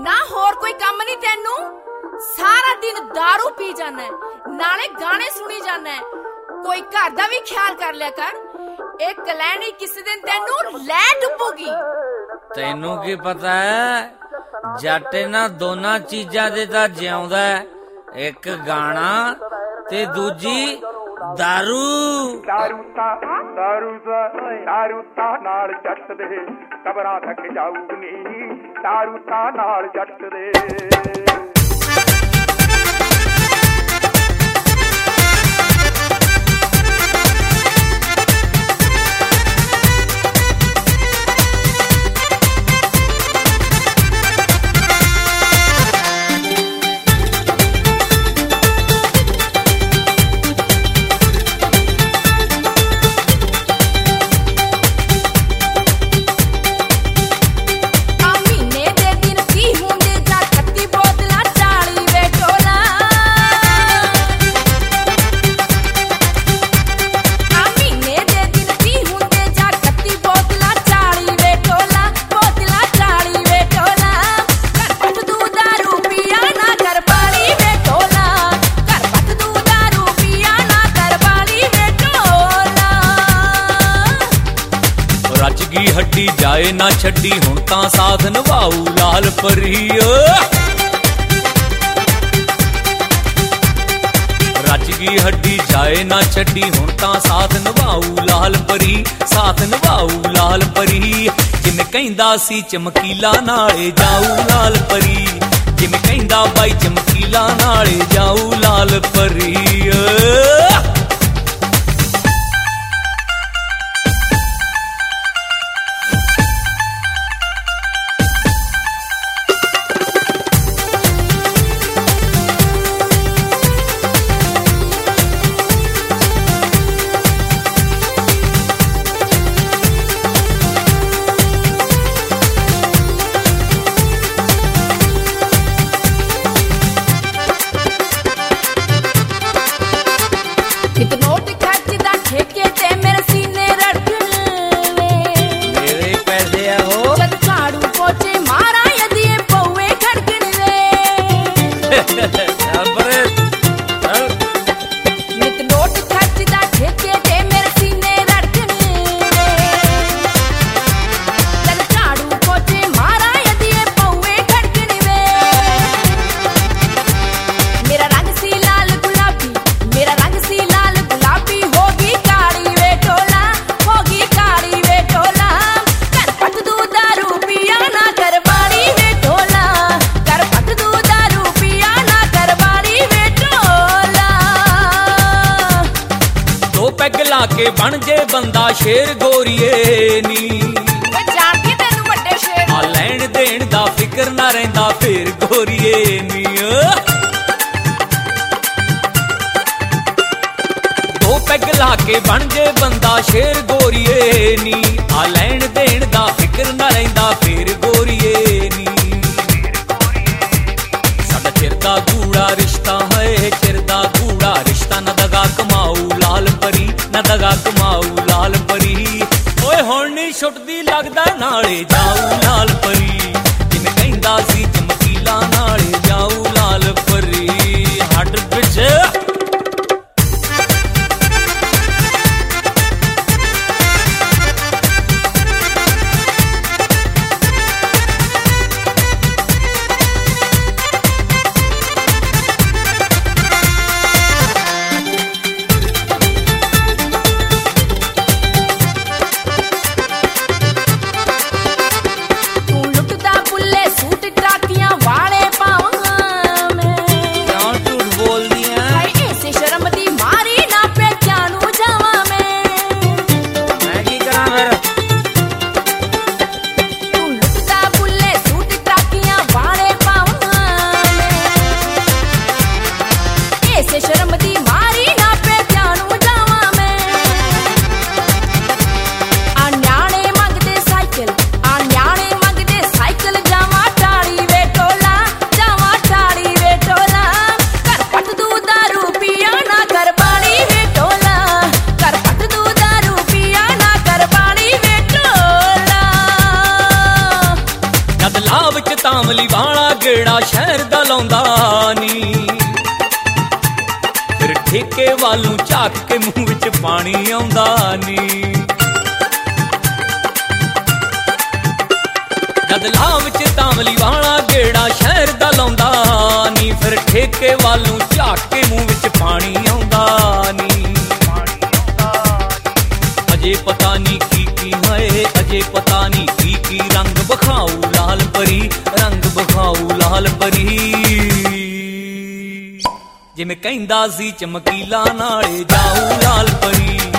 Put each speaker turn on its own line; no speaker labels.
ना होर कोई काम नहीं तेनू? सारा दिन दारू पी जाना है, नाले गाने सुनी जाना है। कोई घर दा भी ख्याल कर लिया कर। एक कलैनी किसी दिन तेनू लै डुबूगी।
तेनू की पता है जट ना दोना चीजा दे ता जिउंदा है, एक गाना ते दूजी दारू।
दारू ता नाल जट दे कबरां तक जाऊगी, दारू ता नाल जट दे।
हड्डी जाए ना छड्डी हुण तां साथ निभाऊ लाल परी। रच गई हड्डी जाए ना छड्डी हुण तां साथ निभाऊ लाल परी, साथ निभाऊ लाल परी। जिमें कहिंदा सी चमकीला नाले जाऊ लाल परी, जिमें कहिंदा बाई चमकीला नाले जाऊ लाल परी। के बन जे बंदा शेर गोरीए नी,
जाके तेनू बड़े शेर
आ लैण देण दा फिकर ना रहिंदा फिर गोरीए नी। दो पैग ला के बन जे बंदा शेर गोरीए नी, आ लैण देण दा फिकर ना रहिंदा फिर गोरीए नी। साडा चिर दा गूड़ा रिश्ता है, चिर दा गूड़ा रिश्ता न दगा कमाऊ लाल परी, न दगा कमाऊ लाल परी। ओए हुण नी छुटदी लगदा नाले जाऊ लाल परी, जिमें कहिंदा सी चमकीला नाले जाऊ लाल परी। हट पिछे ਲਾਉਂਦਾ ਨੀ ਫਿਰ ਠੇਕੇ ਵੱਲੋਂ ਝਾਕ ਕੇ ਮੂੰਹ ਵਿੱਚ ਪਾਣੀ ਆਉਂਦਾ ਨੀ ਜਦ ਲਾਹ ਵਿੱਚ ਤਾਂਵਲੀ ਵਾਲਾ ਗੇੜਾ ਸ਼ਹਿਰ ਦਾ ਲਾਉਂਦਾ ਨੀ ਫਿਰ ਠੇਕੇ ਵੱਲੋਂ ਝਾਕ ਕੇ ਮੂੰਹ ਵਿੱਚ ਪਾਣੀ ਆਉਂਦਾ ਨੀ ਅਜੇ ਪਤਾ ਨੀ ਕੀ ਹੈ ਅਜੇ ਪਤਾ ਨੀ ਕੀ ਰੰਗ ਵਿਖਾਊ ਲਾਲ ਪਰੀ ਰੰਗ ਵਿਖਾਊ ਲਾਲ ਪਰੀ ਜਿਵੇਂ ਕਹਿੰਦਾ ਸੀ ਚਮਕੀਲਾ ਨਾਲੇ ਜਾਊ ਲਾਲ ਪਰੀ